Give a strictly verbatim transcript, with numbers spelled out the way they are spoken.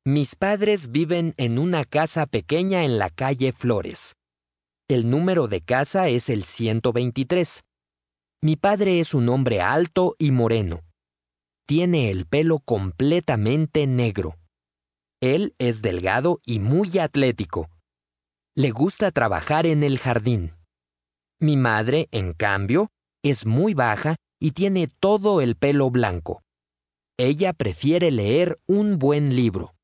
Mis padres viven en una casa pequeña en la calle Flores. El número de casa es el ciento veintitrés. Mi padre es un hombre alto y moreno. Tiene el pelo completamente negro. Él es delgado y muy atlético. Le gusta trabajar en el jardín. Mi madre, en cambio, es muy baja y tiene todo el pelo blanco. Ella prefiere leer un buen libro.